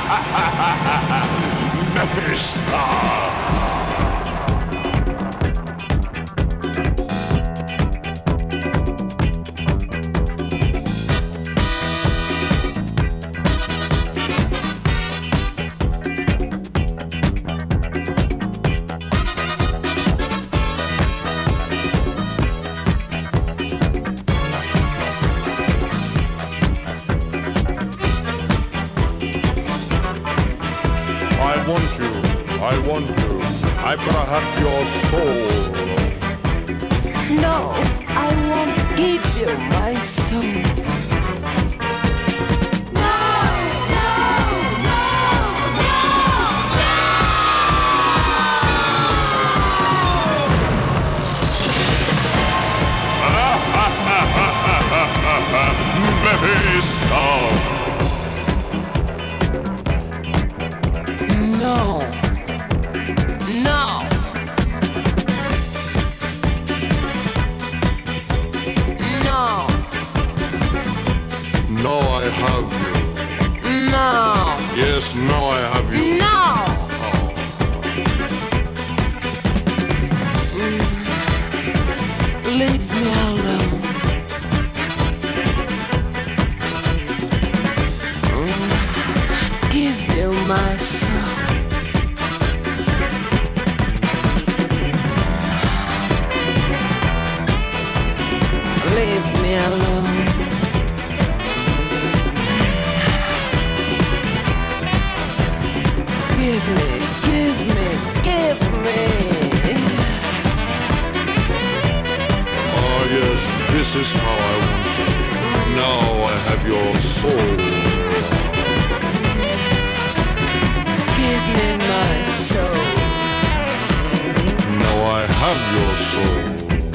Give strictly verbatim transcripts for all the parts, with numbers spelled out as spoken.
Mephistar! I want you, I want you, I've gotta have your soul. No, I won't give you my soul. Mephistar! No. No. No. Now I have you. No. Yes, now I have you. No. Leave me alone. Give you my soul. Leave me alone. Give me, give me, give me. Oh yes, this is how I want you. Now I have your soul. Give me my soul. Now I have your soul.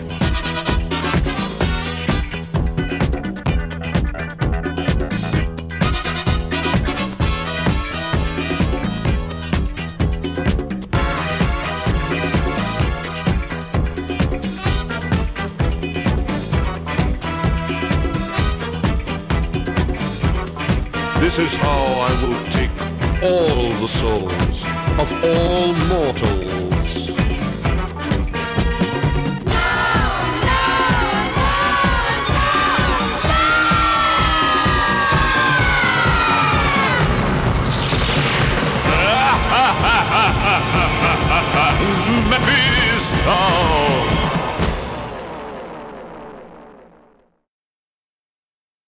This is how I will take all the souls of all mortals